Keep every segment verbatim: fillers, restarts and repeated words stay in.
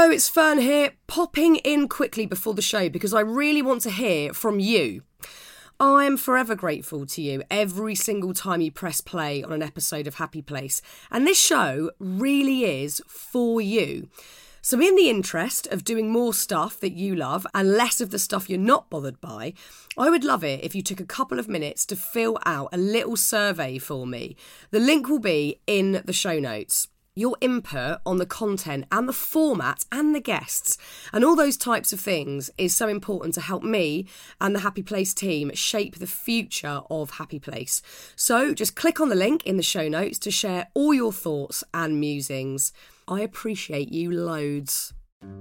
Hello, it's Fern here, popping in quickly before the show because I really want to hear from you. I am forever grateful to you every single time you press play on an episode of Happy Place, and this show really is for you. So in the interest of doing more stuff that you love and less of the stuff you're not bothered by, I would love it if you took a couple of minutes to fill out a little survey for me. The link will be in the show notes. Your input on the content and the format and the guests and all those types of things is so important to help me and the Happy Place team shape the future of Happy Place. So just click on the link in the show notes to share all your thoughts and musings. I appreciate you loads.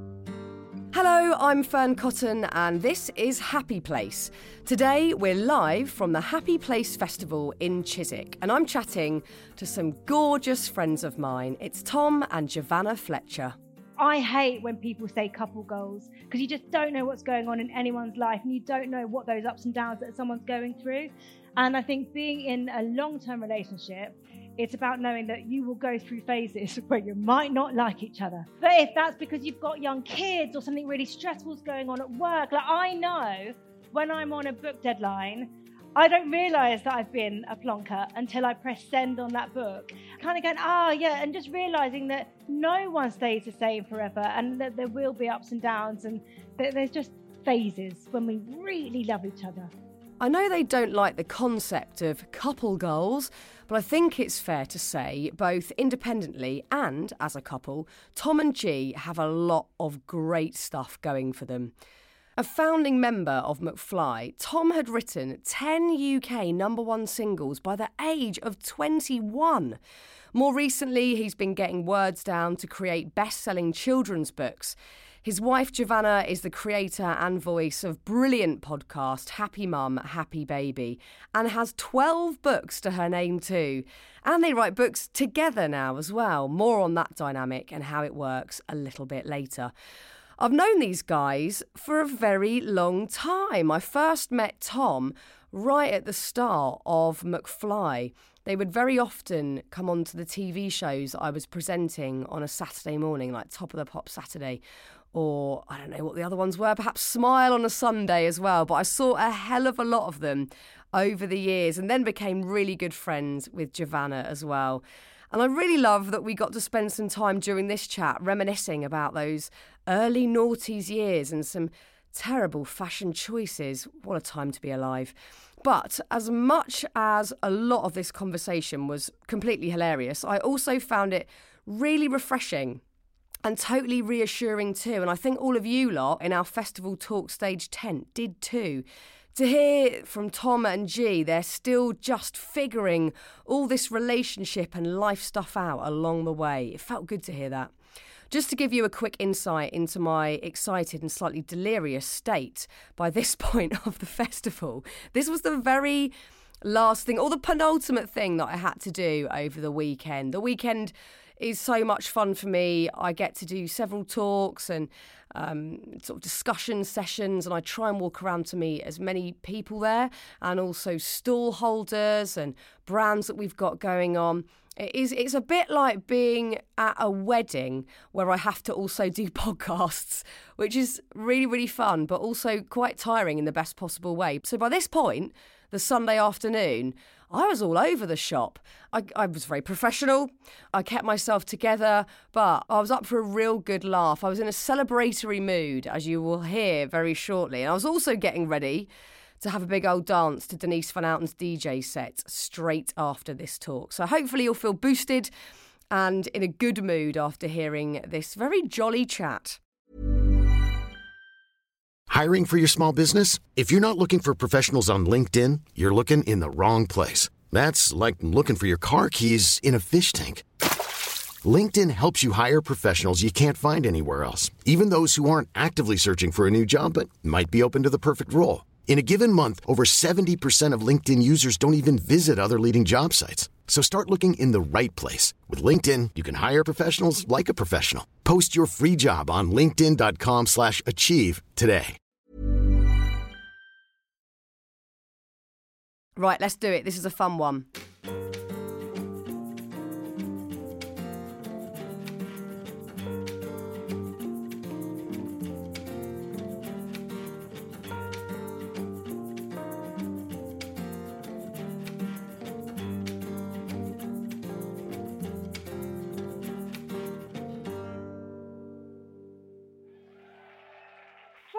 Hello, I'm Fern Cotton and this is Happy Place. Today we're live from the Happy Place Festival in Chiswick and I'm chatting to some gorgeous friends of mine. It's Tom and Giovanna Fletcher. I hate when people say couple goals because you just don't know what's going on in anyone's life and you don't know what those ups and downs that someone's going through. And I think being in a long-term relationship, it's about knowing that you will go through phases where you might not like each other. But if that's because you've got young kids or something really stressful is going on at work, like I know when I'm on a book deadline, I don't realise that I've been a plonker until I press send on that book. Kind of going, ah, oh, yeah, and just realising that no one stays the same forever and that there will be ups and downs and that there's just phases when we really love each other. I know they don't like the concept of couple goals, but I think it's fair to say, both independently and as a couple, Tom and G have a lot of great stuff going for them. A founding member of McFly, Tom had written ten U K number one singles by the age of twenty-one. More recently, he's been getting words down to create best-selling children's books. His wife, Giovanna, is the creator and voice of brilliant podcast Happy Mum, Happy Baby, and has twelve books to her name too. And they write books together now as well. More on that dynamic and how it works a little bit later. I've known these guys for a very long time. I first met Tom right at the start of McFly. They would very often come onto the T V shows I was presenting on a Saturday morning, like Top of the Pop Saturday, or I don't know what the other ones were, perhaps Smile on a Sunday as well. But I saw a hell of a lot of them over the years and then became really good friends with Giovanna as well. And I really love that we got to spend some time during this chat reminiscing about those early noughties years and some terrible fashion choices. What a time to be alive. But as much as a lot of this conversation was completely hilarious, I also found it really refreshing and totally reassuring too. And I think all of you lot in our Festival Talk Stage tent did too. To hear from Tom and G, they're still just figuring all this relationship and life stuff out along the way. It felt good to hear that. Just to give you a quick insight into my excited and slightly delirious state by this point of the festival, this was the very last thing, or the penultimate thing that I had to do over the weekend. The weekend is so much fun for me. I get to do several talks and um, sort of discussion sessions, and I try and walk around to meet as many people there, and also stall holders and brands that we've got going on. It is, it's a bit like being at a wedding where I have to also do podcasts, which is really, really fun, but also quite tiring in the best possible way. So by this point, the Sunday afternoon, I was all over the shop. I, I was very professional. I kept myself together, but I was up for a real good laugh. I was in a celebratory mood, as you will hear very shortly. And I was also getting ready to have a big old dance to Denise Van Outen's D J set straight after this talk. So hopefully you'll feel boosted and in a good mood after hearing this very jolly chat. Hiring for your small business? If you're not looking for professionals on LinkedIn, you're looking in the wrong place. That's like looking for your car keys in a fish tank. LinkedIn helps you hire professionals you can't find anywhere else, even those who aren't actively searching for a new job but might be open to the perfect role. In a given month, over seventy percent of LinkedIn users don't even visit other leading job sites. So start looking in the right place. With LinkedIn, you can hire professionals like a professional. Post your free job on linkedin.com slash achieve today. Right, let's do it. This is a fun one.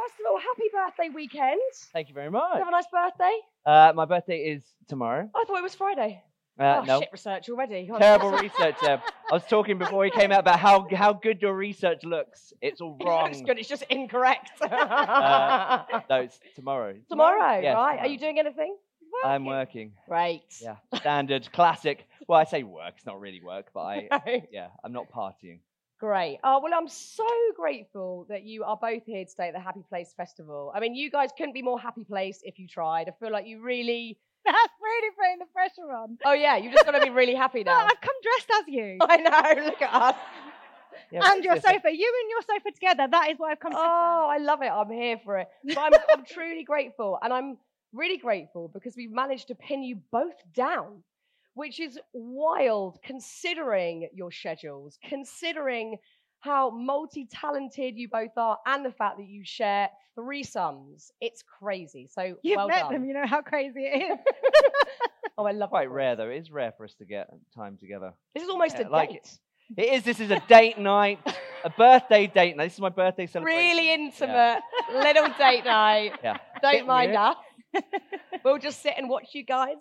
first of all, happy birthday weekend. Thank you very Did much. you have a nice birthday? Uh, my birthday is tomorrow. I thought it was Friday. Uh, oh, no. shit research already. Oh, Terrible research, Deb. I was talking before he came out about how how good your research looks. It's all wrong. It looks good, it's just incorrect. uh, no, it's tomorrow. Tomorrow, Yes, right? tomorrow. Are you doing anything? I'm working. Great. Yeah, standard, classic. Well, I say work. It's not really work, but I, yeah, I'm not partying. Great. Oh, well, I'm so grateful that you are both here today at the Happy Place Festival. I mean, you guys couldn't be more happy place if you tried. I feel like you really... That's really putting the pressure on. Oh, yeah, you've just got to be really happy No, now. I've come dressed as you. I know, look at us. Yeah, And your yes, sofa. You and your sofa together. That is why I've come Oh, I love it. I'm here for it. But I'm, I'm truly grateful. And I'm really grateful because we've managed to pin you both down, which is wild considering your schedules, considering how multi-talented you both are, and the fact that you share three sons. It's crazy. So You've well met done. them. You know how crazy it is. Oh, I love Quite it. rare though. It is rare for us to get time together. This is almost Yeah, a like date. It is. This is a date night, a birthday date night. This is my birthday celebration. Really intimate little date night. Yeah. Don't Bit mind weird. us. We'll just sit and watch you guys.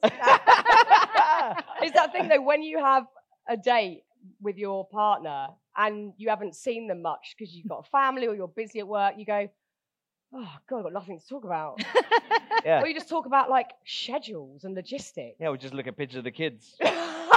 It's that thing though, when you have a date with your partner and you haven't seen them much because you've got a family or you're busy at work, you go, oh God, I've got nothing to talk about. Yeah. Or you just talk about like schedules and logistics. Yeah, we'll just look at pictures of the kids. Also,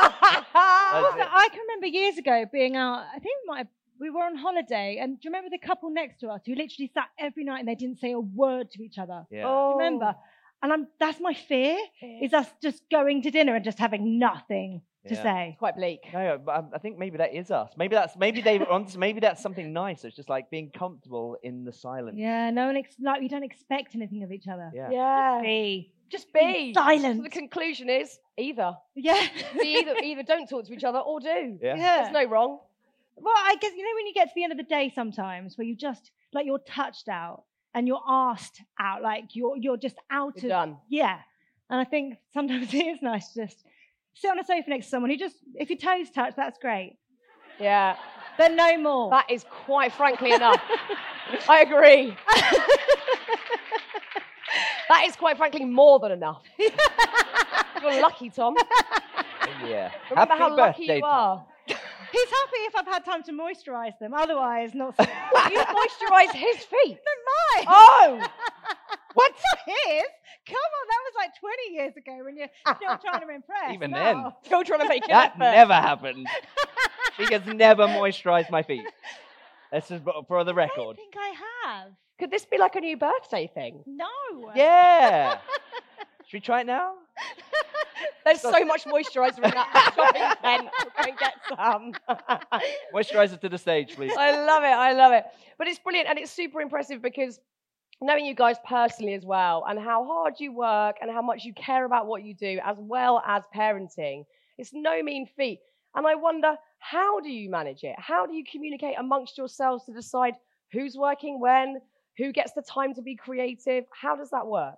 it. I can remember years ago being out, I think we might have, we were on holiday, and do you remember the couple next to us who literally sat every night and they didn't say a word to each other? Yeah. Oh. Do you remember? And I'm, that's my fear, is us just going to dinner and just having nothing to Yeah. say. Quite bleak. No, but I- I think maybe that is us. Maybe that's maybe they were on. Maybe that's something nice. It's just like being comfortable in the silence. Yeah, no one, ex- like, we don't expect anything of each other. Yeah. Yeah. Be. Just be. Silent. So the conclusion is either. Yeah. Be either either don't talk to each other or do. Yeah. There's no wrong. Well, I guess, you know, when you get to the end of the day sometimes where you just, like, you're touched out and you're asked out, like, you're you're just out You're of... done. Yeah. And I think sometimes it is nice to just sit on a sofa next to someone who just, if your toes touch, that's great. Yeah. But no more. That is quite frankly enough. I agree. That is quite frankly more than enough. You're lucky, Tom. Yeah. Remember Happy how lucky birthday, you Tom. are. He's happy if I've had time to moisturise them. Otherwise, not so. You moisturise his feet. Mine. Oh! What? His? Come on, that was like twenty years ago when you're still trying to impress. Even Wow. then. Still trying to make it That effort. never happened. She has never moisturised my feet. This is for the I record. don't think I have. Could this be like a new birthday thing? No. Yeah. Should we try it now? There's so much moisturiser in that shopping tent. We'll go and get some. Moisturiser to the stage, please. I love it. I love it. But it's brilliant and it's super impressive because knowing you guys personally as well and how hard you work and how much you care about what you do as well as parenting, it's no mean feat. And I wonder, how do you manage it? How do you communicate amongst yourselves to decide who's working when, who gets the time to be creative? How does that work?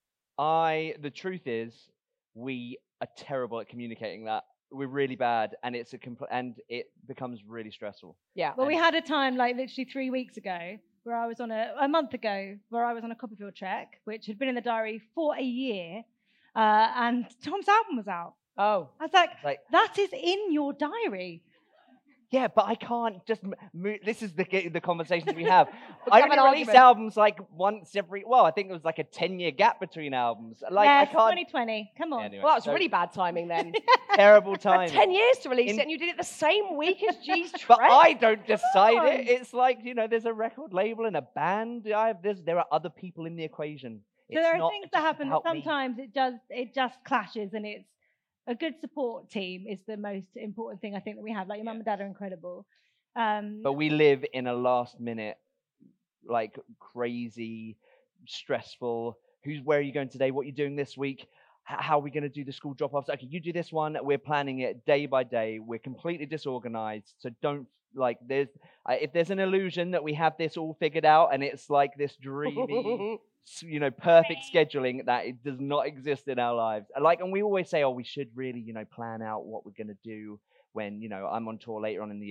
I, the truth is, we are terrible at communicating that. We're really bad, and it's a compl- and it becomes really stressful. Yeah. Well, we had a time like literally three weeks ago where I was on a, a month ago, where I was on a Copperfield trek, which had been in the diary for a year, uh, and Tom's album was out. Oh. I was like, Like- that is in your diary. Yeah, but I can't just m- move. This is the the conversations we have. We'll I have only an release argument. albums like once every. Well, I think it was like a ten-year gap between albums. Like yes, I can't. twenty twenty. Come on. Anyway, Well, that was so really bad timing then. terrible Had timing. ten years to release In- it and you did it the same week as G's Trek. But I don't decide on. it. It's like, you know, there's a record label and a band. I have, there's, there are other people in the equation. So It's there are not things that just happen that about me. sometimes it does it just clashes, and it's a good support team is the most important thing I think that we have. Like your mum and dad are incredible. Um, But we live in a last minute, like crazy, stressful. Who's where are you going today? What are you doing this week? H- how are we going to do the school drop-offs? Okay, you do this one. We're planning it day by day. We're completely disorganized. So don't like there's uh, if there's an illusion that we have this all figured out and it's like this dreamy, s- you know, perfect scheduling, that it does not exist in our lives. And like, and we always say, oh, we should really, you know, plan out what we're going to do when, you know, I'm on tour later on in the year.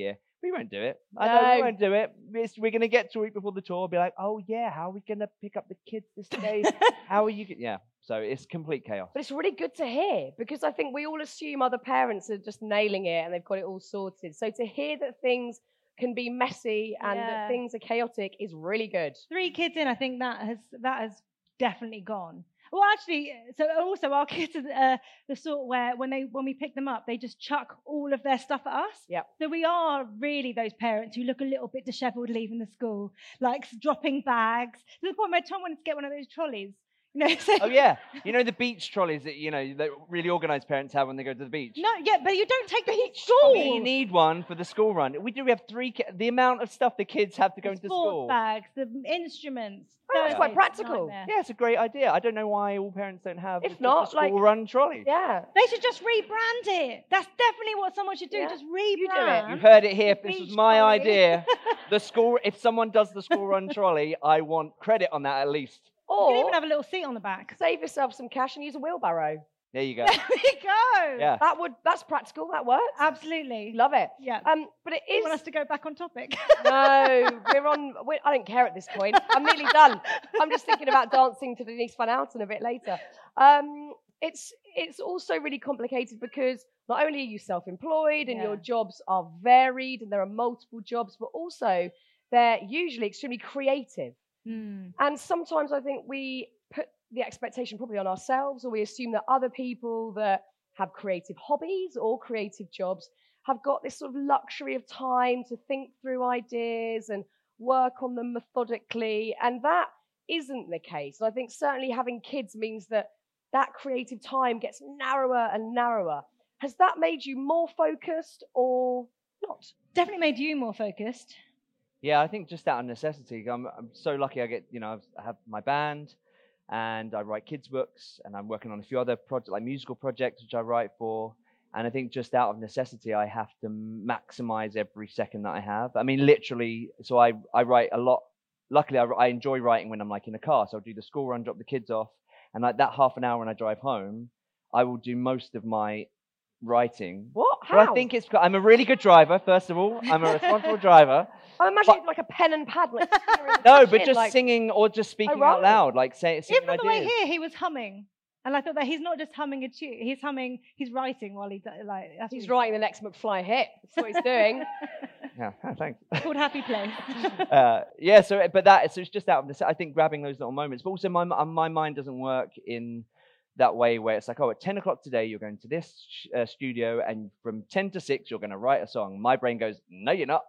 We won't do it. I know we No. won't do it. It's, we're going to get to a week before the tour, be like, oh yeah, how are we going to pick up the kids this day? How are you? g-" Yeah. So it's complete chaos. But it's really good to hear because I think we all assume other parents are just nailing it and they've got it all sorted. So to hear that things can be messy and Yeah. that things are chaotic is really good. Three kids in, I think that has that has definitely gone. Well, actually, so also our kids are uh, the sort where when they when we pick them up, they just chuck all of their stuff at us. Yep. So we are really those parents who look a little bit dishevelled leaving the school, like dropping bags. To the point where Tom wanted to get one of those trolleys. You know, so Oh yeah, you know the beach trolleys that you know that really organised parents have when they go to the beach. No, yeah, but you don't take the I school. mean, you need one for the school run. We do. We have three. Ki- the amount of stuff the kids have to go the into sports school. bags, the instruments. Oh, it's So quite it's practical. nightmare. Yeah, it's a great idea. I don't know why all parents don't have If just a not, school like- run trolley. Yeah. They should just rebrand it. That's definitely what someone should do. Yeah. Just do it. rebrand. You heard it here. The This was beach my trolley. idea. The school. If someone does the school run trolley, I want credit on that at least. You can Or even have a little seat on the back. save yourself some cash and use a wheelbarrow. There you go. There we go. Yeah. That would that's practical. That works. Absolutely. Love it. Yeah. Um, but it You is. want us to go back on topic? No, we're on. We're, I don't care at this point. I'm nearly done. I'm just thinking about dancing to Denise Van Outen a bit later. Um, it's it's also really complicated because not only are you self-employed and your Yeah. jobs are varied and there are multiple jobs, but also they're usually extremely creative. Hmm. And sometimes I think we put the expectation probably on ourselves, or we assume that other people that have creative hobbies or creative jobs have got this sort of luxury of time to think through ideas and work on them methodically. And that isn't the case. And I think certainly having kids means that that creative time gets narrower and narrower. Has that made you more focused or not? Definitely made you more focused. Yeah, I think just out of necessity. I'm I'm so lucky. I get you know I've- I have my band, and I write kids books, and I'm working on a few other projects like musical projects which I write for. And I think just out of necessity, I have to maximize every second that I have. I mean, literally. So I I write a lot. Luckily, I, I enjoy writing when I'm like in a car. So I'll do the school run, drop the kids off, and like that half an hour when I drive home, I will do most of my writing. What? But I How? think it's I'm a really good driver. First of all, I'm a responsible driver. I'm imagining but- like a pen and pad. Like, steering No, the but chin, just like, singing or just speaking right. out loud, like say, singing Even on the way ideas. here, he was humming. And I thought that he's not just humming a tune. He's humming, he's writing while he does, like, that's He's what writing the next McFly hit. That's what he's doing. Yeah, thanks. It's called Happy Place. uh, yeah, so but that so it's just out of this. I think grabbing those little moments, but also my my mind doesn't work in that way where it's like, oh, at ten o'clock today you're going to this sh- uh, studio, and from ten to six you're going to write a song. My brain goes, no, you're not.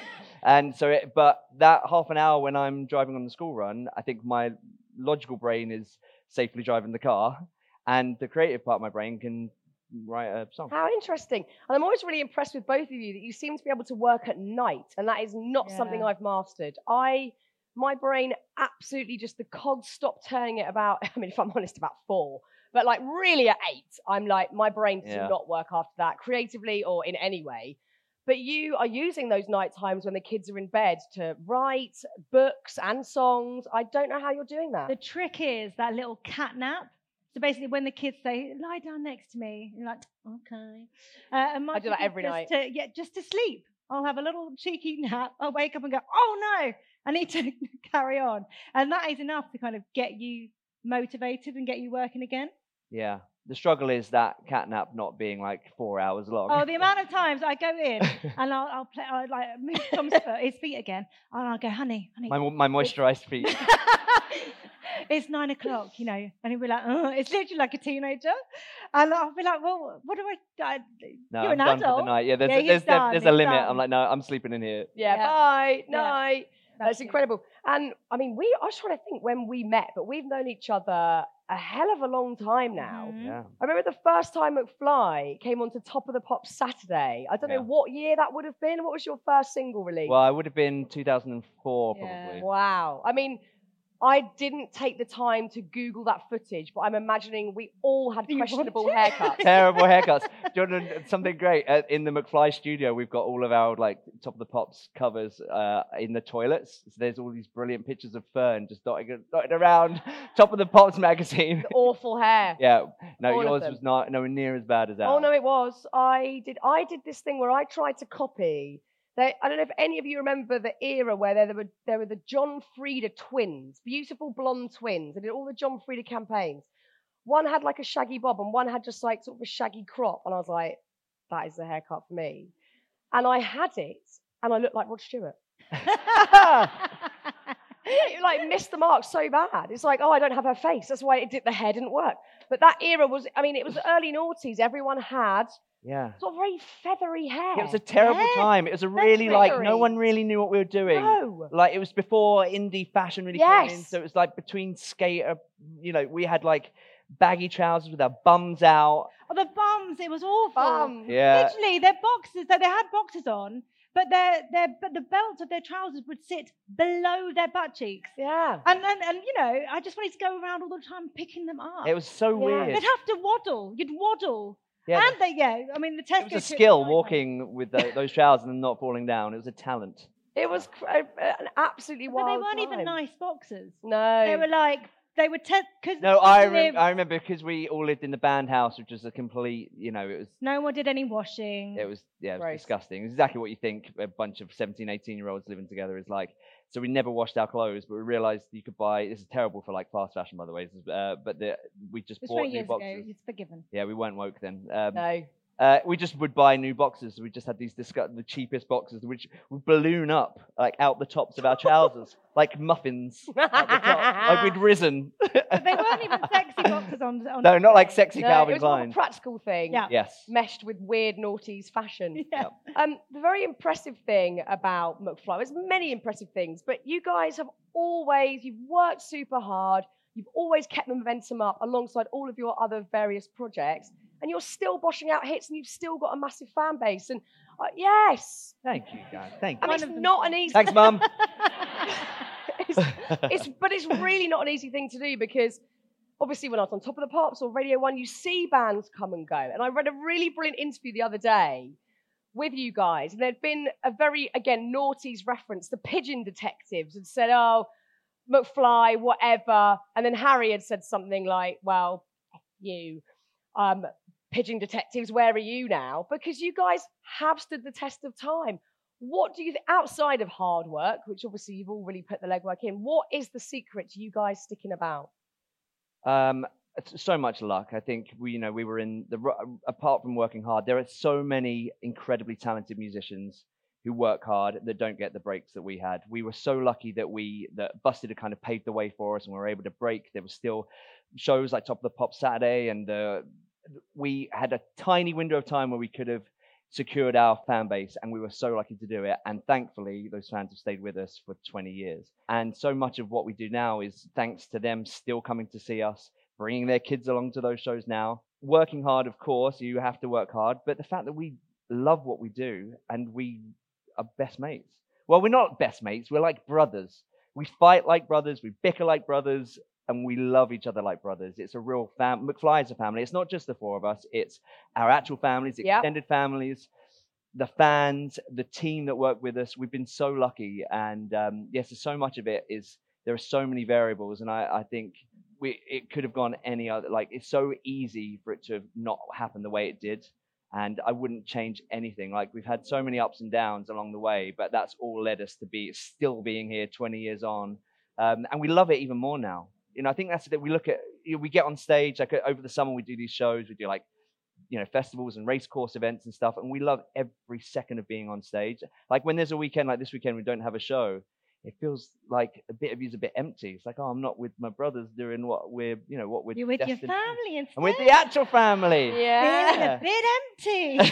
And so, it, but that half an hour when I'm driving on the school run, I think my logical brain is safely driving the car, and the creative part of my brain can write a song. How interesting. And I'm always really impressed with both of you that you seem to be able to work at night, and that is not something Yeah. I've mastered. I, my brain absolutely just, the cogs stop turning at about, I mean, if I'm honest, about four. But like really at eight, I'm like, my brain does Yeah. not work after that, creatively or in any way. But you are using those night times when the kids are in bed to write books and songs. I don't know how you're doing that. The trick is that little cat nap. So basically, when the kids say, lie down next to me, you're like, okay. Uh, and my I do that trick is every just night. To, yeah, just to sleep. I'll have a little cheeky nap. I'll wake up and go, oh no, I need to carry on. And that is enough to kind of get you motivated and get you working again. Yeah. The struggle is that catnap not being like four hours long. Oh, the amount of times I go in and I'll, I'll play, I'll like move Tom's foot, his feet again, and I'll go, honey, honey. my my moisturized feet. It's nine o'clock, you know, and he'll be like, oh, it's literally like a teenager, and I'll be like, well, what do I? I No, you're I'm an done for adult. the night. Yeah, there's Yeah, he's there's there's, done, there's a he's limit. done. I'm like, no, I'm sleeping in here. Yeah, Yeah. bye, Yeah. night. That's That's it. incredible. And I mean, we, I was trying to think when we met, but we've known each other a hell of a long time now. Mhm. Yeah. I remember the first time McFly came onto Top of the Pops Saturday. I don't Yeah. know what year that would have been. What was your first single release? Well, I would have been two thousand four Yeah. probably. Wow. I mean, I didn't take the time to Google that footage, but I'm imagining we all had You questionable want it? haircuts. Terrible haircuts. Do you know something great? Uh, in the McFly studio, we've got all of our like Top of the Pops covers uh, in the toilets. So there's all these brilliant pictures of Fern just dotted, dotted around Top of the Pops magazine. Awful hair. Yeah, no, All of yours them. was not nowhere near as bad as ours. Oh no, it was. I did. I did this thing where I tried to copy They, I don't know if any of you remember the era where there were there were the John Frieda twins, beautiful blonde twins. They did all the John Frieda campaigns. One had like a shaggy bob and one had just like sort of a shaggy crop. And I was like, that is the haircut for me. And I had it and I looked like Rod Stewart. You like missed the mark so bad. It's like, oh, I don't have her face. That's why it did, the hair didn't work. But that era was, I mean, it was the early noughties. Everyone had Yeah. sort of very feathery hair. It was a terrible Yeah. time. It was a really like no Feathery. one really knew what we were doing. No. Like it was before indie fashion really Yes. came in, so it was like between skater. You know, we had like baggy trousers with our bums out. Oh, the bums, it was awful. Bum. Yeah. Literally, their boxes, so they had boxes on, but their their but the belts of their trousers would sit below their butt cheeks. Yeah. And, and and you know, I just wanted to go around all the time picking them up. It was so Yeah. weird. They'd have to waddle. You'd waddle. Yeah, and they, yeah, I mean, the Tesco it was a trip skill nightmare. walking with tho- those trousers and not falling down. It was a talent. It was cr- uh, an absolutely But they wild weren't even time. nice boxes. No. They were like, they were, because No, I, rem- I remember because we all lived in the band house, which was a complete, you know, it was, no one did any washing. it was, yeah, it was Gross. disgusting. It was exactly what you think a bunch of seventeen, eighteen year olds living together is like. So we never washed our clothes, but we realized you could buy, this is terrible for like fast fashion, by the way, this is, uh, but the, we just It was bought twenty new years boxes. ago. It's forgiven. Yeah, we weren't woke then. Um, No. Uh, we just would buy new boxes. We just had these disgu- the cheapest boxes, which would balloon up like out the tops of our trousers, like muffins. At the top. Like we'd risen. But they weren't even sexy boxes on. on No, not like sexy No, Calvin it was more of a Klein. practical thing. Yeah. Yes. Meshed with weird noughties fashion. Yeah. Um, the very impressive thing about McFly, there's many impressive things, but you guys have always, you've worked super hard. You've always kept the momentum up alongside all of your other various projects. And you're still boshing out hits and you've still got a massive fan base. And uh, yes, Thank you, guys. Thank I you. mean, One it's of them not said- an easy Thanks, Mum. it's, it's, but it's really not an easy thing to do because obviously when I was on Top of the Pops or Radio One, you see bands come and go. And I read a really brilliant interview the other day with you guys. And there'd been a very, again, noughties reference. The Pigeon Detectives had said, oh, McFly, whatever. And then Harry had said something like, well, F you. Um, Pigeon Detectives, where are you now? Because you guys have stood the test of time. What do you think, outside of hard work, which obviously you've all really put the legwork in, what is the secret to you guys sticking about? Um, it's so much luck. I think we, you know, we were in the ro- apart from working hard, there are so many incredibly talented musicians who work hard that don't get the breaks that we had. We were so lucky that we that Busted had kind of paved the way for us, and we were able to break. There was still shows like Top of the Pop Saturday, and uh, we had a tiny window of time where we could have secured our fan base, and we were so lucky to do it. And thankfully, those fans have stayed with us for twenty years. And so much of what we do now is thanks to them still coming to see us, bringing their kids along to those shows now. Working hard, of course, you have to work hard, but the fact that we love what we do and we are best mates. Well, we're not best mates, we're like brothers. We fight like brothers, we bicker like brothers, and we love each other like brothers. It's a real fam. McFly is a family. It's not just the four of us. It's our actual families, Yep. extended families, the fans, the team that work with us. We've been so lucky. And um, yes, there's so much of it is, there are so many variables. And I, I think we it could have gone any other, like it's so easy for it to have not happen the way it did. And I wouldn't change anything. Like we've had so many ups and downs along the way, but that's all led us to be still being here twenty years on. Um, and we love it even more now. You know, I think that's it. We look at, you know, we get on stage, like over the summer, we do these shows, we do like, you know, festivals and race course events and stuff. And we love every second of being on stage. Like when there's a weekend like this weekend, we don't have a show. It feels like a bit of you's a bit empty. It's like, oh, I'm not with my brothers doing what we're, you know, what we're You're with your destined to do. family instead. I'm with the actual family. Feeling Yeah. a bit empty.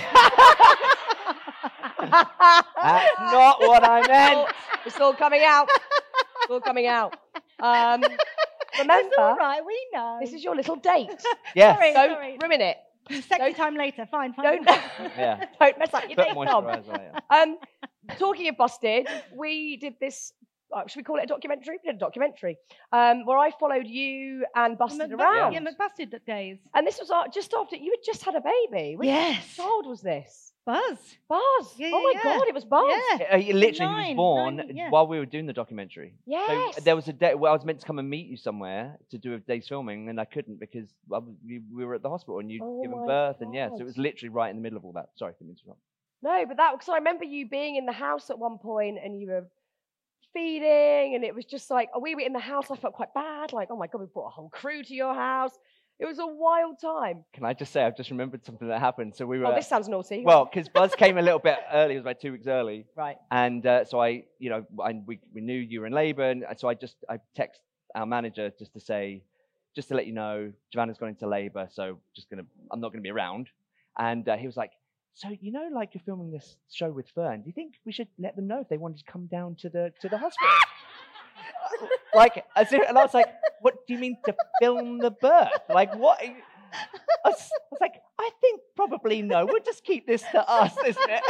That's not what I meant. It's all coming out. It's all coming out. Um, remember, It's all right, we know. this is your little date. Yes. Sorry. Don't ruin it. Sexy don't- time later. Fine, fine. Don't, Yeah. don't mess up your Put date, Tom. moisturiser on it. Um, talking of Busted, we did this. Uh, should we call it a documentary? We did a documentary um, where I followed you and Busted Mc- around. Yeah, McBusted days. And this was uh, just after you had just had a baby. Which Yes. child was this? Buzz. Buzz. Yeah, oh my yeah, yeah. God, it was Buzz. Yeah. Uh, he literally, he Nine, was born nine, yeah. while we were doing the documentary. Yes. So there was a day where I was meant to come and meet you somewhere to do a day's filming, and I couldn't because I was, we, we were at the hospital and you'd Oh given my birth, and yeah, so it God. was literally right in the middle of all that. Sorry, didn't mean to interrupt. No, but that, because I remember you being in the house at one point and you were feeding, and it was just like, oh, we were in the house. I felt quite bad. Like, oh my God, we brought a whole crew to your house. It was a wild time. Can I just say, I've just remembered something that happened. So we were. Oh, this sounds naughty. Well, because Buzz came a little bit early. It was like two weeks early. Right. And uh, so I, you know, I, we, we knew you were in labour. And so I just, I text our manager just to say, just to let you know, Giovanna's gone into labour. So just going to, I'm not going to be around. And uh, he was like, so, you know, like you're filming this show with Fern, do you think we should let them know if they wanted to come down to the to the hospital? Like, as if, and I was like, what do you mean to film the birth? Like, what? Are you? I, was, I was like, I think probably no. We'll just keep this to us, isn't it?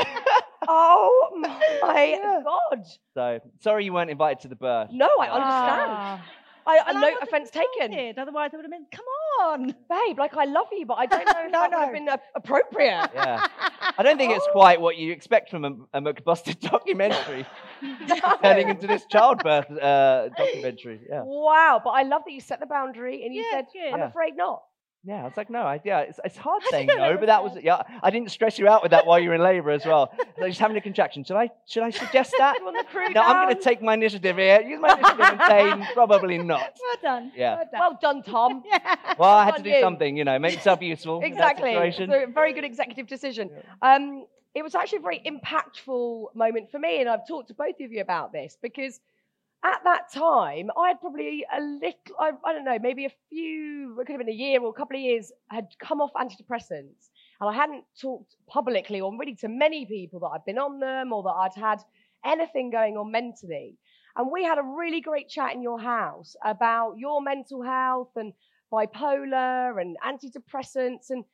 Oh my Yeah. God. So, sorry you weren't invited to the birth. No, I understand. Ah. I, I And I no wasn't offence taken. invited, Otherwise, I would have been, come on. Babe, like I love you, but I don't know if No, that no. would have been uh, appropriate. Yeah. I don't think it's quite what you expect from a, a McBusted documentary turning into this childbirth uh, documentary. Yeah. Wow, but I love that you set the boundary and you Yeah, said, good. I'm Yeah. afraid not. Yeah, I was like, no, I, yeah, it's, it's hard I saying don't no, but that was, yeah, I didn't stress you out with that while you were in labour as well. Like, just having a contraction. Should I, should I suggest that? You want the crew No, I'm going down? to take my initiative here. Use my initiative and say probably not. Well done. Yeah. Well done. Well done, Tom. yeah. Well, I had to on do you. something, you know, make yourself useful. in that Exactly. situation. So, a very good executive decision. Um, it was actually a very impactful moment for me, and I've talked to both of you about this because at that time, I had probably a little, I, I don't know, maybe a few, it could have been a year or a couple of years, had come off antidepressants. And I hadn't talked publicly or really to many people that I'd been on them or that I'd had anything going on mentally. And we had a really great chat in your house about your mental health and bipolar and antidepressants. And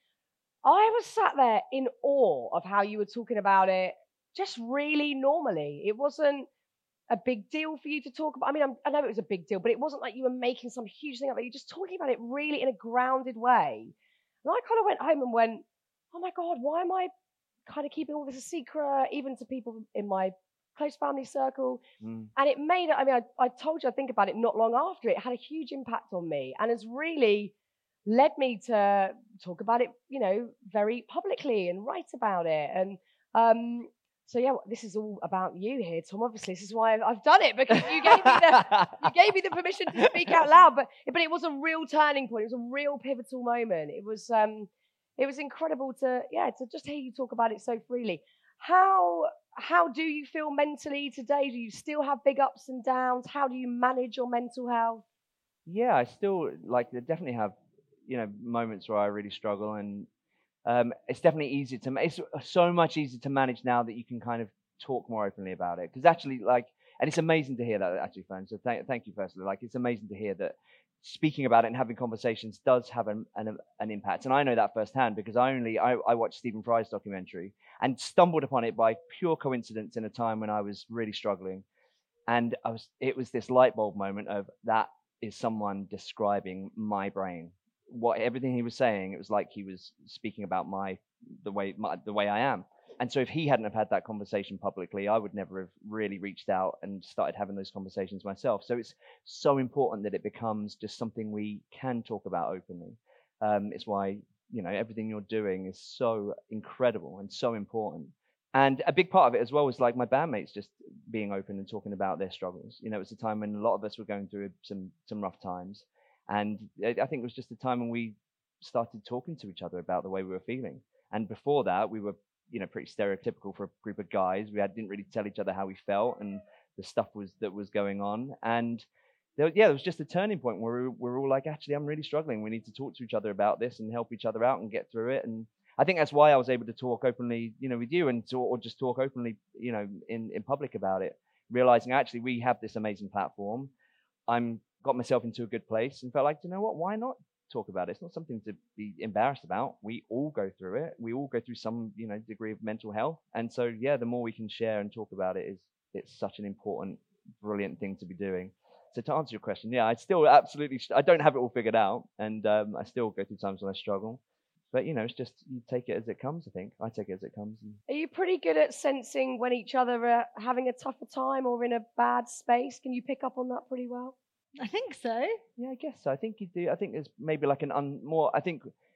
I was sat there in awe of how you were talking about it just really normally. It wasn't a big deal for you to talk about. I mean, I'm, I know it was a big deal, but it wasn't like you were making some huge thing of it. You're just talking about it really in a grounded way. And I kind of went home and went, oh my God, why am I kind of keeping all this a secret, even to people in my close family circle? Mm. And it made it, I mean, I, I told you I think about it not long after. It had a huge impact on me and has really led me to talk about it, you know, very publicly and write about it. And um, so, yeah, this is all about you here, Tom. Obviously, this is why I've, I've done it, because you gave me the you gave me the permission to speak out loud. But but it was a real turning point. It was a real pivotal moment. It was um, it was incredible to yeah to just hear you talk about it so freely. How how do you feel mentally today? Do you still have big ups and downs? How do you manage your mental health? Yeah, I still like I definitely have, you know, moments where I really struggle, and um, it's definitely easier to. ma- It's so much easier to manage now that you can kind of talk more openly about it. Because actually, like, and it's amazing to hear that actually, Fern. So thank thank you firstly. Like, it's amazing to hear that speaking about it and having conversations does have an an, an impact, and I know that firsthand because I only I, I watched Stephen Fry's documentary and stumbled upon it by pure coincidence in a time when I was really struggling, and I was it was this light bulb moment of that is someone describing my brain. What everything he was saying, it was like he was speaking about my the way my, the way I am. And so if he hadn't have had that conversation publicly, I would never have really reached out and started having those conversations myself. So it's so important that it becomes just something we can talk about openly. Um, it's why, you know, everything you're doing is so incredible and so important. And a big part of it as well was like my bandmates just being open and talking about their struggles. You know, it was a time when a lot of us were going through some some rough times. And I I think it was just a time when we started talking to each other about the way we were feeling. And before that, we were, you know, pretty stereotypical for a group of guys. We had, didn't really tell each other how we felt and the stuff was that was going on. And there, yeah, it was just a turning point where we we're all like, actually, I'm really struggling. We need to talk to each other about this and help each other out and get through it. And I think that's why I was able to talk openly, you know, with you and to, or just talk openly, you know, in, in public about it, realizing actually we have this amazing platform. I'm got myself into a good place and felt like, you know what, why not talk about it? It's not something to be embarrassed about. We all go through it. We all go through some, you know, degree of mental health. And so, yeah, the more we can share and talk about it is, it's such an important, brilliant thing to be doing. So to answer your question, yeah, I still absolutely, I don't have it all figured out. And um, I still go through times when I struggle. But, you know, it's just, you take it as it comes, I think. I take it as it comes. And Are you pretty good at sensing when each other are having a tougher time or in a bad space? Can you pick up on that pretty well? I think so. yeah, I guess so. I think you do. I think there's maybe like an un, more, I think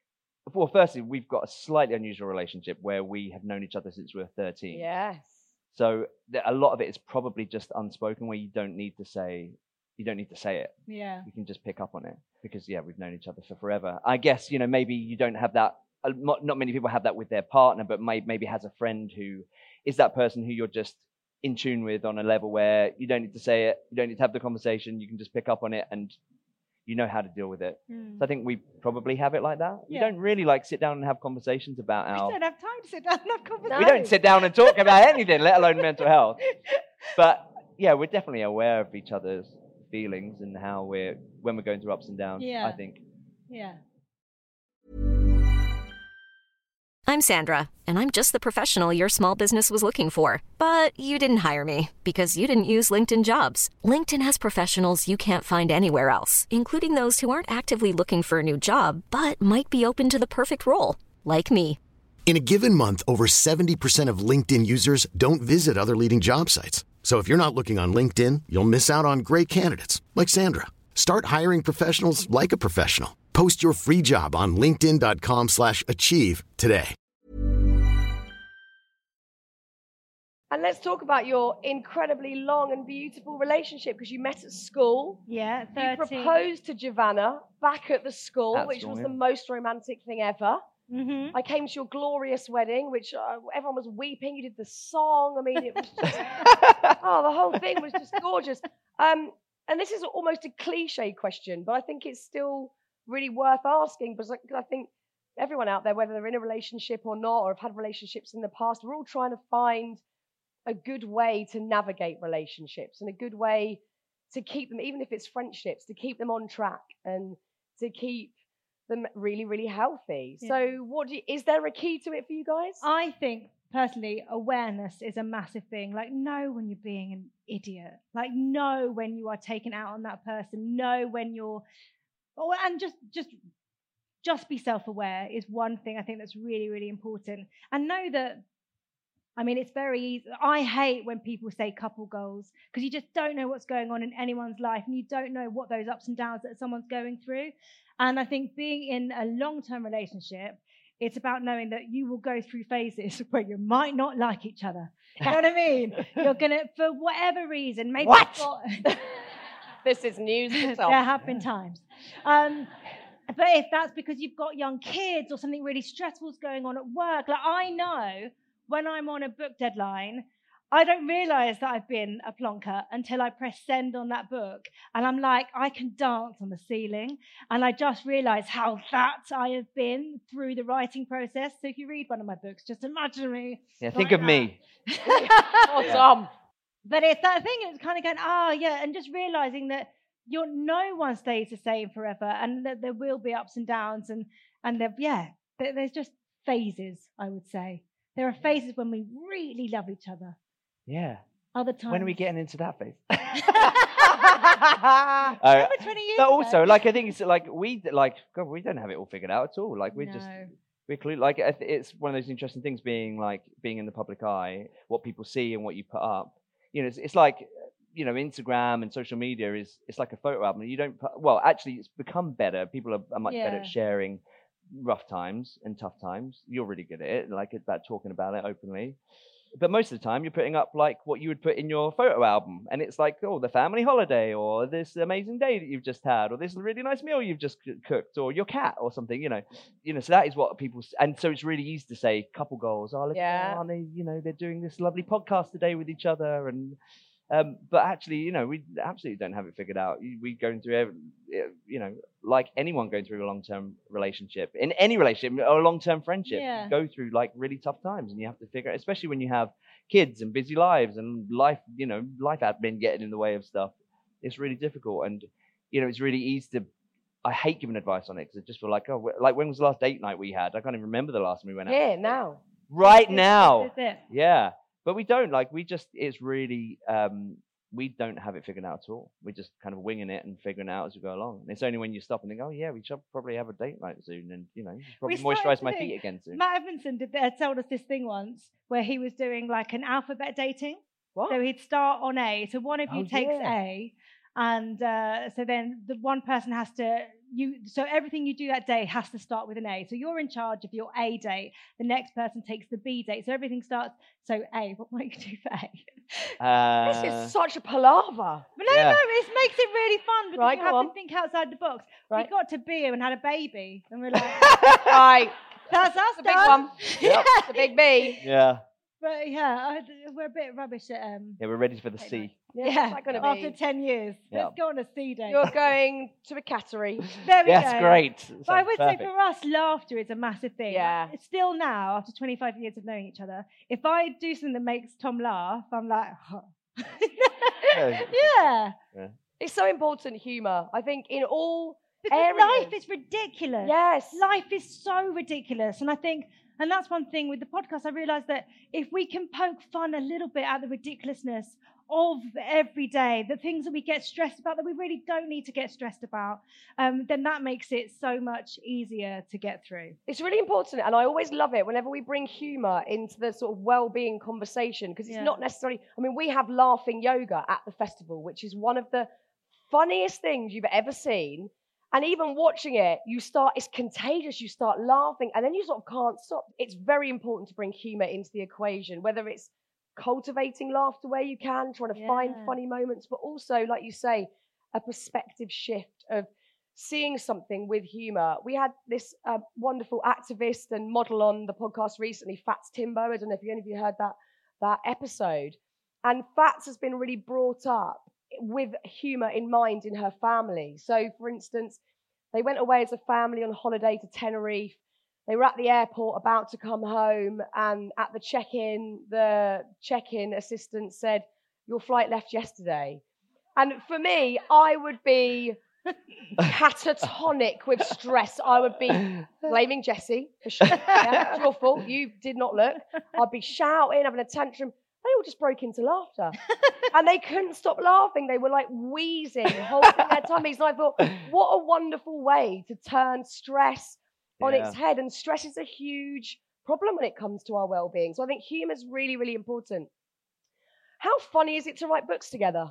well, firstly, we've got a slightly unusual relationship where we have known each other since we were thirteen. Yes. So th- a lot of it is probably just unspoken, where you don't need to say, you don't need to say it. Yeah. You can just pick up on it because, yeah, we've known each other for forever. I guess, you know, maybe you don't have that. Uh, not, not many people have that with their partner, but may, maybe has a friend who is that person who you're just in tune with on a level where you don't need to say it, you don't need to have the conversation, you can just pick up on it and you know how to deal with it. Mm. So I think we probably have it like that. Yeah. We don't really like sit down and have conversations about We our... don't have time to sit down and have conversations. We don't sit down and talk about anything, let alone mental health. But yeah, we're definitely aware of each other's feelings and how we're, when we're going through ups and downs, Yeah. I think. Yeah. I'm Sandra, and I'm just the professional your small business was looking for. But you didn't hire me because you didn't use LinkedIn Jobs. LinkedIn has professionals you can't find anywhere else, including those who aren't actively looking for a new job, but might be open to the perfect role, like me. In a given month, over seventy percent of LinkedIn users don't visit other leading job sites. So if you're not looking on LinkedIn, you'll miss out on great candidates like Sandra. Start hiring professionals like a professional. Post your free job on linkedin dot com slash achieve today. And let's talk about your incredibly long and beautiful relationship, because you met at school. Yeah, You thirteen. proposed to Giovanna back at the school, At which school, was yeah. the most romantic thing ever. Mm-hmm. I came to your glorious wedding, which uh, everyone was weeping. You did the song. I mean, it was just, oh, the whole thing was just gorgeous. Um, and this is almost a cliche question, but I think it's still really worth asking, because I, 'cause I think everyone out there, whether they're in a relationship or not, or have had relationships in the past, we're all trying to find a good way to navigate relationships and a good way to keep them, even if it's friendships, to keep them on track and to keep them really, really healthy. Yeah. So what do you, is there a key to it for you guys? I think personally, awareness is a massive thing. Like, know when you're being an idiot. Like, know when you are taken out on that person. Know when you're, oh, and just just just be self-aware is one thing I think that's really, really important. And know that, I mean, it's very easy. I hate when people say couple goals, because you just don't know what's going on in anyone's life, and you don't know what those ups and downs that someone's going through. And I think being in a long-term relationship, it's about knowing that you will go through phases where you might not like each other. You know what I mean? You're going to, for whatever reason, maybe What? you've got- This is news to there Tom. have been times. Um, but if that's because you've got young kids or something really stressful is going on at work, like I know when I'm on a book deadline, I don't realize that I've been a plonker until I press send on that book. And I'm like, I can dance on the ceiling. And I just realize how that I have been through the writing process. So if you read one of my books, just imagine me. Yeah, think like of me. Oh, Tom. But it's that thing, it's kind of going, ah, oh, yeah, and just realizing that you're, no one stays the same forever, and that there will be ups and downs, and and there, yeah, there, there's just phases, I would say. There are phases when we really love each other. Yeah. Other times. When are we getting into that phase? Remember Uh, twenty years but ago? also, like, I think it's like we like God, we don't have it all figured out at all. Like, we're just No. we're clue. Like, I th- it's one of those interesting things being like being in the public eye, what people see and what you put up. You know, it's, it's like, you know, Instagram and social media is it's like a photo album. You don't put, well, actually, it's become better. People are, are much better Yeah. at sharing rough times and tough times. You're really good at it, like about talking about it openly. But most of the time, you're putting up like what you would put in your photo album, and it's like, oh, the family holiday, or this amazing day that you've just had, or this really nice meal you've just c- cooked, or your cat, or something. You know, you know. So that is what people. s- And so it's really easy to say couple goals. Oh, look, Yeah. aren't they? You know, they're doing this lovely podcast today with each other, and um, but actually, you know, we absolutely don't have it figured out. You- We going through, every, you know, like anyone going through a long-term relationship, in any relationship or a long-term friendship, Yeah. you go through like really tough times, and you have to figure out, especially when you have kids and busy lives and life, you know, life admin getting in the way of stuff. It's really difficult, and you know, it's really easy to. I hate giving advice on it because I just feel like, oh, wh- like when was the last date night we had? I can't even remember the last time we went out. Here, now. Right This- now. This is it. Yeah, but we don't like. We just. It's really. Um, we don't have it figured out at all. We're just kind of winging it and figuring it out as we go along. And it's only when you stop and think, oh yeah, we should probably have a date night soon, and you know, should probably started moisturize to my do- feet again soon. Matt Evanson did uh, told us this thing once where he was doing like an alphabet dating. What? So he'd start on A. So one of you Oh, takes yeah. A, And uh, so then the one person has to, you. so everything you do that day has to start with an A. So you're in charge of your A date. The next person takes the B date. So everything starts, so A, what might you do for A? Uh, This is such a palaver. But no, Yeah. no, it makes it really fun because Right, you go have on. to think outside the box. Right. We got to B and had a baby. And we're like, Right, that's us, the big done. one. Yep. The big B. yeah. But yeah, I, we're a bit rubbish at um. Yeah, we're ready for the Okay, C. nice. Yeah, Yeah, what's that gonna after be? ten years, Yeah. let's go on a C date. You're going to a cattery. There we Yes, go. great. But I Sounds would perfect. say for us, laughter is a massive thing. Yeah. It's still now, after twenty-five years of knowing each other, if I do something that makes Tom laugh, I'm like, huh. yeah. It's so important, humour. I think in all Because areas. life is ridiculous. Yes. Life is so ridiculous. And I think, and that's one thing with the podcast, I realised that if we can poke fun a little bit at the ridiculousness of every day, the things that we get stressed about that we really don't need to get stressed about, um, then that makes it so much easier to get through. It's really important, and I always love it whenever we bring humour into the sort of well-being conversation, because it's Yeah. not necessarily. I mean, we have laughing yoga at the festival, which is one of the funniest things you've ever seen. And even watching it, you start. It's contagious. You start laughing, and then you sort of can't stop. It's very important to bring humour into the equation, whether it's cultivating laughter where you can, trying to find Yeah. funny moments, but also, like you say, a perspective shift of seeing something with humour. We had this uh, wonderful activist and model on the podcast recently, Fats Timbo. I don't know if any of you heard that, that episode. And Fats has been really brought up with humour in mind in her family. So, for instance, they went away as a family on holiday to Tenerife. They were at the airport about to come home, and at the check-in, the check-in assistant said, "Your flight left yesterday." And for me, I would be catatonic with stress. I would be blaming Jessie for sure. Yeah, it's your fault. You did not look. I'd be shouting, having a tantrum. They all just broke into laughter. And they couldn't stop laughing. They were like wheezing, holding their tummies. And I thought, what a wonderful way to turn stress on Yeah. its head. And stress is a huge problem when it comes to our well-being. So I think humour is really, really important. How funny is it to write books together?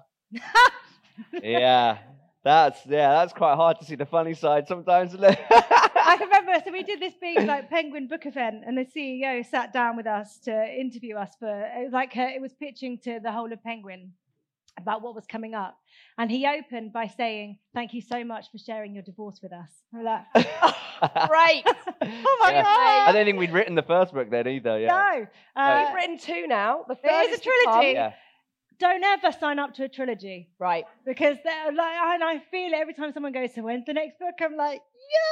yeah. That's yeah, that's quite hard to see the funny side sometimes, isn't it? I can remember, so we did this big like Penguin book event, and the C E O sat down with us to interview us for, it was like her, it was pitching to the whole of Penguin about what was coming up. And he opened by saying, "Thank you so much for sharing your divorce with us." We're like, Great. oh my Yeah. God. I don't think we'd written the first book then either, yeah. No. Uh, You've written two now. The It third is a is to come. trilogy. Yeah. Don't ever sign up to a trilogy, Right. because they're like, and I feel it every time someone goes, "So when's the next book?" I'm like,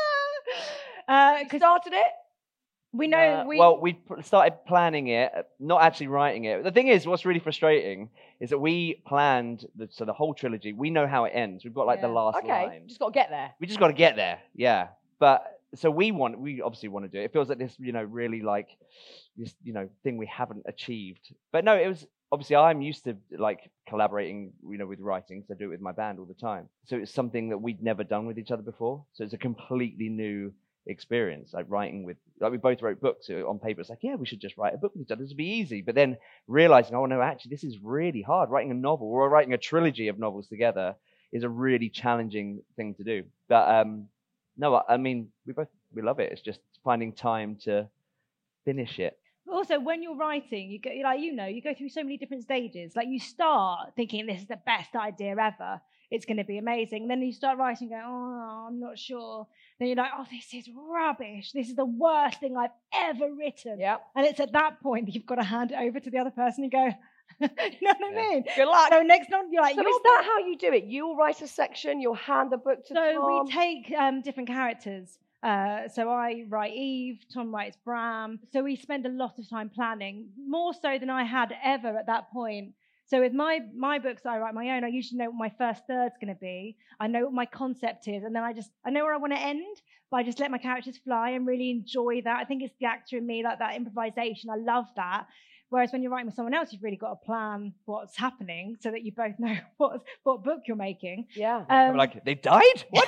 yeah. You Because started it? we know Uh, we. well, we pr- started planning it, not actually writing it. The thing is, what's really frustrating is that we planned the, so the whole trilogy. We know how it ends. We've got like the Yeah. last Okay. line. Just got to get there. We just got to get there, yeah. But so we want, we obviously want to do it. It feels like this, you know, really like this, you know, thing we haven't achieved. But no, it was obviously I'm used to like collaborating, you know, with writing, because I do it with my band all the time. So it's something that we'd never done with each other before. So it's a completely new experience, like writing with, like we both wrote books so on paper. It's like, yeah, we should just write a book with each other. This would be easy. But then realizing, oh no, actually, this is really hard. Writing a novel or writing a trilogy of novels together is a really challenging thing to do. But um, no, I, I mean, we both we love it. It's just finding time to finish it. Also, when you're writing, you go, like, you know, you go through so many different stages. Like, you start thinking this is the best idea ever. It's going to be amazing. Then you start writing, going, oh, I'm not sure. Then you're like, oh, this is rubbish. This is the worst thing I've ever written. Yeah. And it's at that point that you've got to hand it over to the other person and go, you know what I Yeah. mean? Good luck. So next one, you're like, So you're is that how you do it? You'll write a section, you'll hand the book to So Tom. we take um, different characters. Uh, so I write Eve, Tom writes Bram. So we spend a lot of time planning, more so than I had ever at that point. So with my my books, I write my own. I usually know what my first third's going to be. I know what my concept is, and then I just I know where I want to end. But I just let my characters fly and really enjoy that. I think it's the actor in me, like that improvisation. I love that. Whereas when you're writing with someone else, you've really got to plan what's happening so that you both know what what book you're making. Yeah. Um, like, they died? What?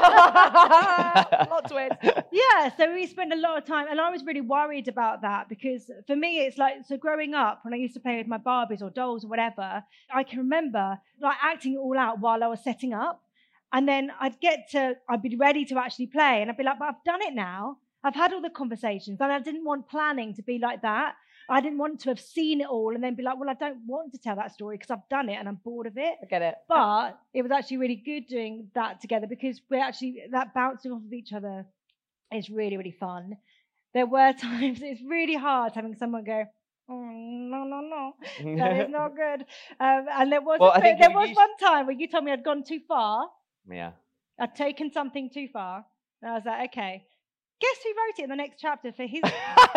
Plot twist. Yeah, so we spend a lot of time, and I was really worried about that because for me, it's like, so growing up, when I used to play with my Barbies or dolls or whatever, I can remember like acting it all out while I was setting up. And then I'd get to, I'd be ready to actually play, and I'd be like, but I've done it now. I've had all the conversations, and I didn't want planning to be like that. I didn't want to have seen it all and then be like, well, I don't want to tell that story because I've done it and I'm bored of it. I get it. But it was actually really good doing that together because we're actually, that bouncing off of each other is really, really fun. There were times it's really hard having someone go, oh, no, no, no, that is not good. Um, and there was, Well, I a, think there you was used- one time where you told me I'd gone too far. Yeah. I'd taken something too far. And I was like, okay, guess who wrote it in the next chapter for his...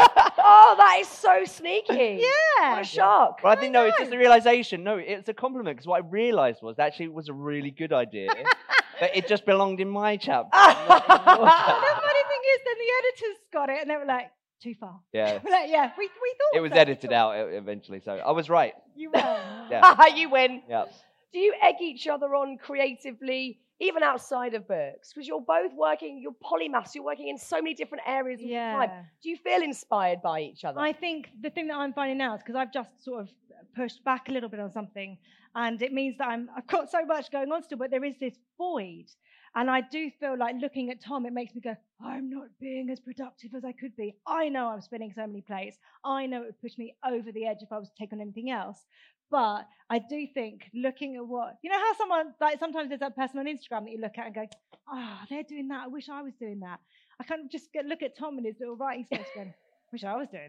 Oh, that is so sneaky. Yeah. What a shock. Well, I think, no, it's just a realization. No, it's a compliment, because what I realized was actually it was a really good idea, but it just belonged in my chapter. not in your The chapter. funny thing is, then the editors got it and they were like, too far. Yeah. We're like, yeah, we, we thought It was so. edited out e- eventually, so I was right. You were. Yeah. You win. Yeah. Do you egg each other on creatively, even outside of books? Because you're both working, you're polymaths, you're working in so many different areas all the time. Yeah. Do you feel inspired by each other? I think the thing that I'm finding now is because I've just sort of pushed back a little bit on something, and it means that I'm, I've got so much going on still, but there is this void. And I do feel like looking at Tom, it makes me go, I'm not being as productive as I could be. I know I'm spinning so many plates. I know it would push me over the edge if I was to take on anything else. But I do think looking at what, you know how someone, like sometimes there's that person on Instagram that you look at and go, oh, they're doing that. I wish I was doing that. I kind of just get, look at Tom and his little writing space going, wish I was doing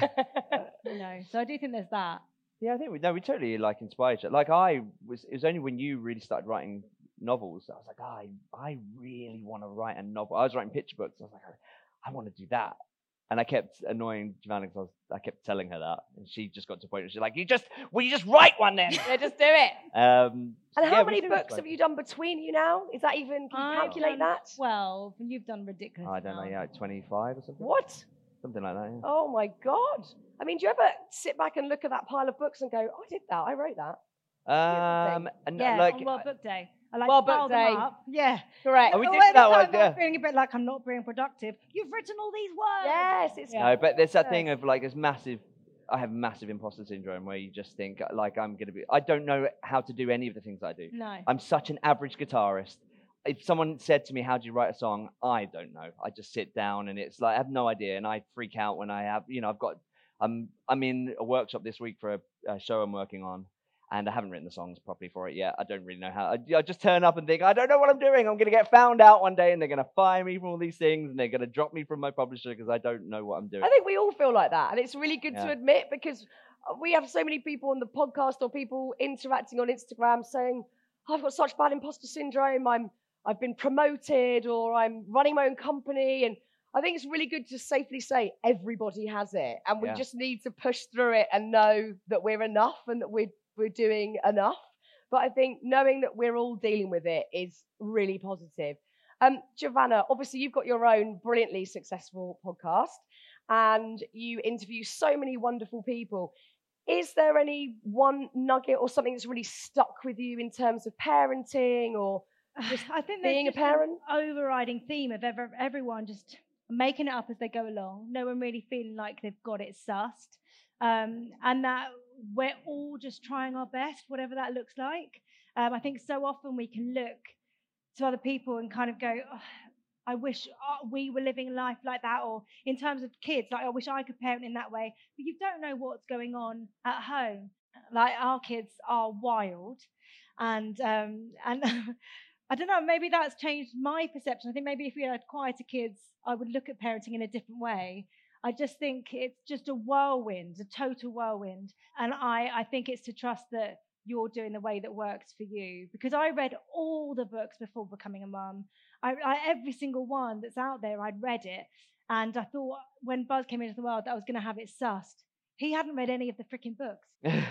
that. You know, so I do think there's that. Yeah, I think we no, we totally like inspire each other. Like I was, it was only when you really started writing novels that I was like, oh, I, I really want to write a novel. I was writing picture books. I was like, I, I want to do that. And I kept annoying Giovanna because I, I kept telling her that, and she just got to a point where she's like, "You just, will you just write one then?" Yeah, just do it. Um, And yeah, how we many do books inspire. have you done between you now? Is that even, can you I've calculate done that? twelve, and you've done ridiculous. Oh, I don't know, now. yeah, like twenty-five or something. What? Something like that. Yeah. Oh my God. I mean, do you ever sit back and look at that pile of books and go, I did that, I wrote that? Um, and Yeah, like, on World Book Day. I like World to Book pile them Day. up. Yeah. Correct. Oh, we Or did when that the one, time yeah. I'm feeling a bit like I'm not being productive. You've written all these words. Yes, it's Yeah. no, but there's that Yes. thing of like, there's massive. I have massive imposter syndrome where you just think like I'm gonna be. I don't know how to do any of the things I do. No. I'm such an average guitarist. If someone said to me, "How do you write a song?" I don't know. I just sit down and it's like I have no idea, and I freak out when I have. You know, I've got. I'm I'm in a workshop this week for a, a show I'm working on, and I haven't written the songs properly for it yet. I don't really know how. I, I just turn up and think, I don't know what I'm doing. I'm going to get found out one day, and they're going to fire me from all these things, and they're going to drop me from my publisher because I don't know what I'm doing. I think we all feel like that. And it's really good to Yeah. admit because we have so many people on the podcast or people interacting on Instagram saying, I've got such bad imposter syndrome. I'm, I've been promoted or I'm running my own company. And I think it's really good to safely say everybody has it. And we Yeah. just need to push through it and know that we're enough and that we're, we're doing enough. But I think knowing that we're all dealing with it is really positive. Um, Giovanna, obviously you've got your own brilliantly successful podcast and you interview so many wonderful people. Is there any one nugget or something that's really stuck with you in terms of parenting or just I think there's being a just an parent? overriding theme of ever, everyone just making it up as they go along. No one really feeling like they've got it sussed. Um, and that we're all just trying our best, whatever that looks like. Um, I think so often we can look to other people and kind of go, oh, I wish uh, we were living life like that, or in terms of kids, like I wish I could parent in that way. But you don't know what's going on at home. Like our kids are wild, and um, and I don't know. Maybe that's changed my perception. I think maybe if we had quieter kids, I would look at parenting in a different way. I just think it's just a whirlwind, a total whirlwind, and I I think it's to trust that you're doing the way that works for you. Because I read all the books before becoming a mum. I, I, every single one that's out there, I'd read it. And I thought when Buzz came into the world that I was going to have it sussed. He hadn't read any of the freaking books. So, you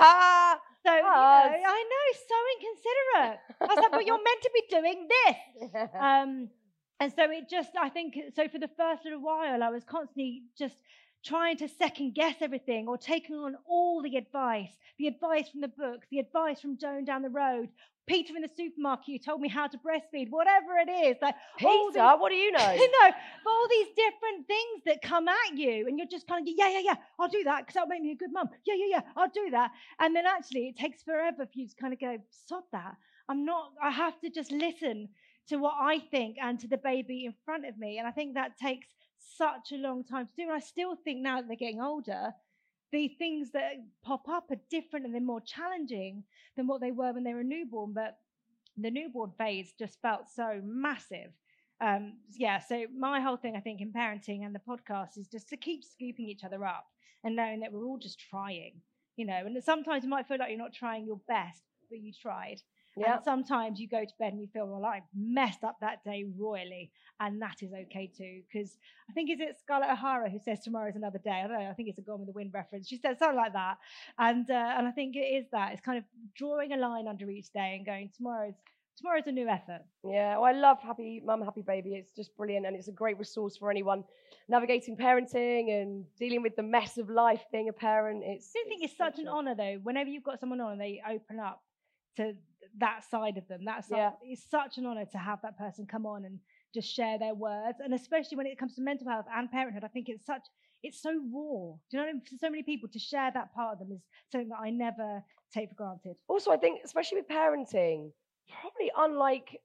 know, I know, so inconsiderate. I was like, but you're meant to be doing this. Um, and so it just, I think, so for the first little while, I was constantly just trying to second guess everything or taking on all the advice, the advice from the books, the advice from Joan down the road, Peter in the supermarket who told me how to breastfeed, whatever it is. Like Peter, all these, what do you know? you know, but all these different things that come at you, and you're just kind of, yeah, yeah, yeah, I'll do that because that'll make me a good mum. Yeah, yeah, yeah, I'll do that. And then actually it takes forever for you to kind of go, sod that. I'm not, I have to just listen to what I think and to the baby in front of me. And I think that takes such a long time to do. And I still think now that they're getting older, the things that pop up are different and they're more challenging than what they were when they were newborn. But the newborn phase just felt so massive. Um, yeah, so my whole thing, I think, in parenting and the podcast is just to keep scooping each other up and knowing that we're all just trying, you know, and sometimes you might feel like you're not trying your best, but you tried. Yeah. And sometimes you go to bed and you feel, well, I messed up that day royally, and that is okay too. Because I think, is it Scarlett O'Hara who says tomorrow's another day? I don't know. I think it's a Gone with the Wind reference. She said something like that, and uh, and I think it is that. It's kind of drawing a line under each day and going, tomorrow's tomorrow's a new effort. Yeah, well, I love Happy Mum, Happy Baby. It's just brilliant, and it's a great resource for anyone navigating parenting and dealing with the mess of life being a parent. It's, I do think it's, it's such an honour though. Whenever you've got someone on and they open up to that side of them, that's yeah. It's such an honor to have that person come on and just share their words, and especially when it comes to mental health and parenthood, I think it's such it's so raw. Do you know what I mean? For so many people to share that part of them is something that I never take for granted. Also, I think especially with parenting, probably unlike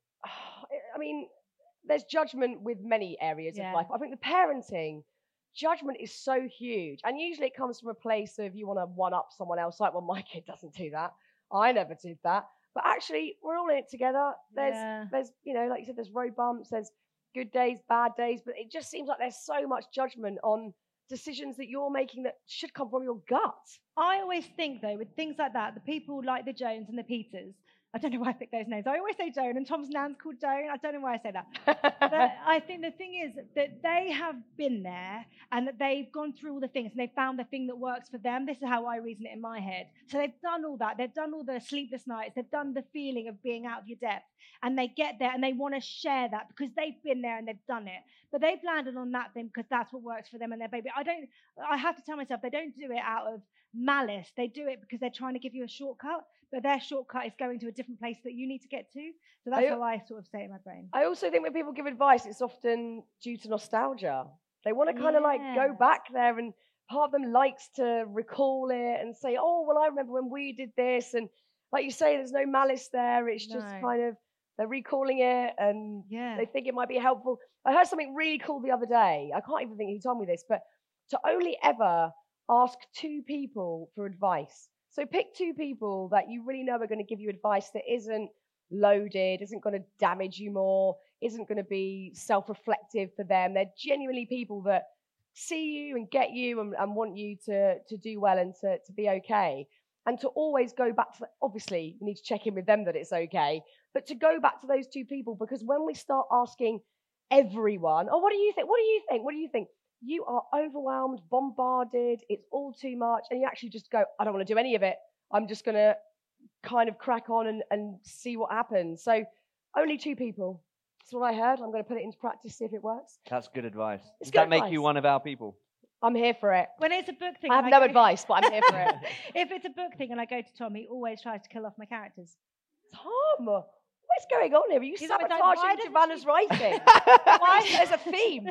I mean there's judgment with many areas yeah. of life. I think the parenting judgment is so huge, and usually it comes from a place of you want to one up someone else, like, well, my kid doesn't do that, I never did that. But actually, we're all in it together. There's, yeah. there's, you know, like you said, there's road bumps, there's good days, bad days, but it just seems like there's so much judgment on decisions that you're making that should come from your gut. I always think, though, with things like that, the people like the Joans and the Peters, I don't know why I picked those names. I always say Joan, and Tom's nan's called Joan. I don't know why I say that. But I think the thing is that they have been there and that they've gone through all the things and they've found the thing that works for them. This is how I reason it in my head. So they've done all that. They've done all the sleepless nights. They've done the feeling of being out of your depth. And they get there and they want to share that because they've been there and they've done it. But they've landed on that thing because that's what works for them and their baby. I don't, I have to tell myself, they don't do it out of malice. They do it because they're trying to give you a shortcut. But their shortcut is going to a different place that you need to get to. So that's I, how I sort of say it in my brain. I also think when people give advice, it's often due to nostalgia. They want to kind yeah. of like go back there, and part of them likes to recall it and say, oh, well, I remember when we did this. And like you say, there's no malice there. It's just no. kind of, they're recalling it and yeah. they think it might be helpful. I heard something really cool the other day. I can't even think who told me this, but to only ever ask two people for advice. So pick two people that you really know are going to give you advice that isn't loaded, isn't going to damage you more, isn't going to be self-reflective for them. They're genuinely people that see you and get you and, and want you to, to do well and to, to be okay. And to always go back to, the, obviously, you need to check in with them that it's okay, but to go back to those two people, because when we start asking everyone, oh, what do you think? What do you think? What do you think? You are overwhelmed, bombarded, it's all too much, and you actually just go, I don't want to do any of it. I'm just going to kind of crack on and, and see what happens. So only two people. That's what I heard. I'm going to put it into practice, see if it works. That's good advice. It's Does good that make advice. you one of our people? I'm here for it. When it's a book thing... I have I no go... advice, but I'm here for it. If it's a book thing and I go to Tom, he always tries to kill off my characters. Tom, what's going on here? Are you He's sabotaging like, Giovanna's she... writing? Why? There's a theme.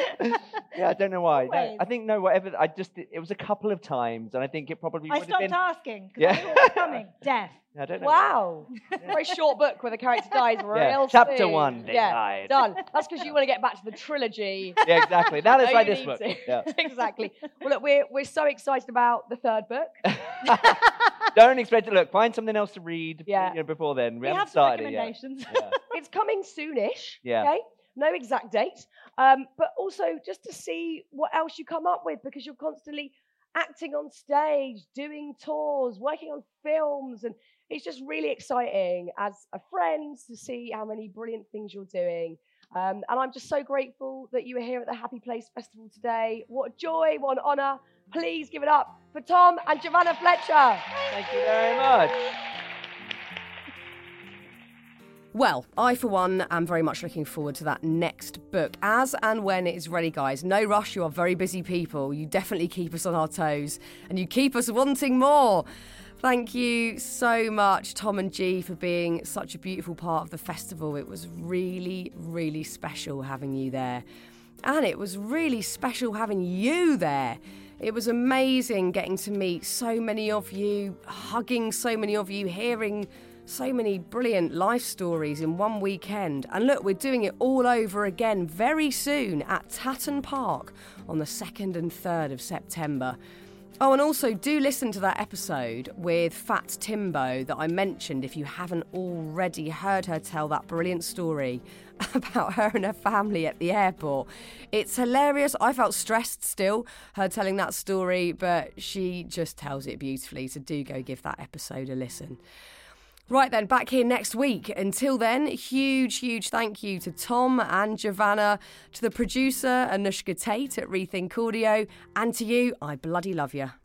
Yeah, I don't know why. Always. I think, no, whatever. I just, it was a couple of times, and I think it probably I would stopped have been... asking. Yeah. I knew what was coming. Death. I don't know. Wow. Very short book where the character dies real yeah. Chapter soon. one, they yeah. died. Done. That's because you want to get back to the trilogy. Yeah, exactly. Now let's No, write you this need book. to. Yeah. Exactly. Well, look, we're, we're so excited about the third book. Don't expect to look. Find something else to read Yeah. you know, before then. We, We haven't have some started it yet. recommendations. Yeah. It's coming soonish. Yeah. Okay. No exact date. Um, but also just to see what else you come up with, because you're constantly acting on stage, doing tours, working on films, and it's just really exciting as a friend to see how many brilliant things you're doing. Um, and I'm just so grateful that you were here at the Happy Place Festival today. What a joy, what an honour. Please give it up for Tom and Giovanna Fletcher. Thank you very much. Well, I, for one, am very much looking forward to that next book, as and when it is ready, guys. No rush, you are very busy people. You definitely keep us on our toes, and you keep us wanting more. Thank you so much, Tom and G, for being such a beautiful part of the festival. It was really, really special having you there. And it was really special having you there. It was amazing getting to meet so many of you, hugging so many of you, hearing so many brilliant life stories in one weekend. And look, we're doing it all over again very soon at Tatton Park on the second and third of September. Oh, and also do listen to that episode with Fat Timbo that I mentioned if you haven't already heard her tell that brilliant story about her and her family at the airport. It's hilarious. I felt stressed still, her telling that story, but she just tells it beautifully. So do go give that episode a listen. Right then, back here next week. Until then, huge, huge thank you to Tom and Giovanna, to the producer Anushka Tate at Rethink Audio, and to you, I bloody love you.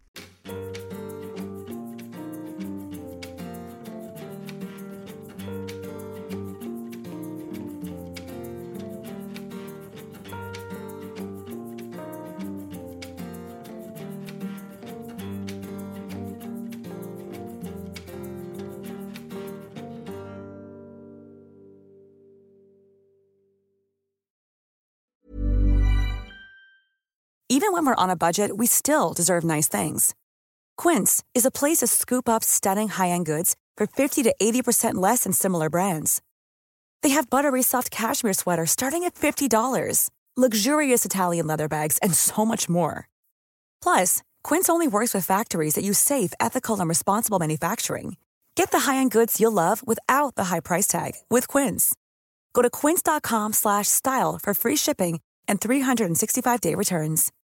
Even when we're on a budget, we still deserve nice things. Quince is a place to scoop up stunning high-end goods for fifty to eighty percent less than similar brands. They have buttery soft cashmere sweaters starting at fifty dollars, luxurious Italian leather bags, and so much more. Plus, Quince only works with factories that use safe, ethical, and responsible manufacturing. Get the high-end goods you'll love without the high price tag with Quince. Go to quince.com slash style for free shipping and three hundred sixty-five day returns.